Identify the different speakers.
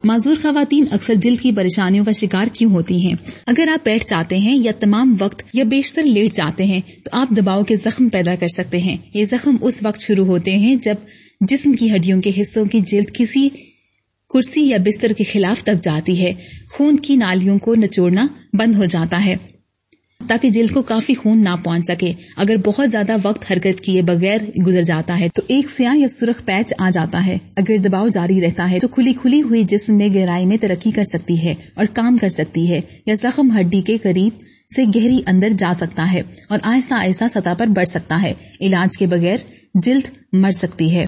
Speaker 1: माजूर खवातीन अक्सर जिल्द की परेशानियों का शिकार क्यों होती हैं? अगर आप बैठ जाते हैं या तमाम वक्त या बेशतर लेट जाते हैं तो आप दबाव के जख्म पैदा कर सकते हैं। ये जख्म उस वक्त शुरू होते हैं जब जिस्म की हड्डियों के हिस्सों की जिल्द किसी कुर्सी या बिस्तर के खिलाफ दब जाती है। खून की नालियों को निचोड़ना बंद हो जाता है ताकि जिल्द को काफी खून ना पहुंच सके। अगर बहुत ज्यादा वक्त हरकत किए बगैर गुजर जाता है तो एक स्याह या सुर्ख पैच आ जाता है। अगर दबाव जारी रहता है तो खुली हुई जिस्म में गहराई में तरक्की कर सकती है और काम कर सकती है, या जख्म हड्डी के करीब से गहरी अंदर जा सकता है और आहिस्ता आहिस्ता सतह पर बढ़ सकता है। इलाज के बगैर जिल्द मर सकती है।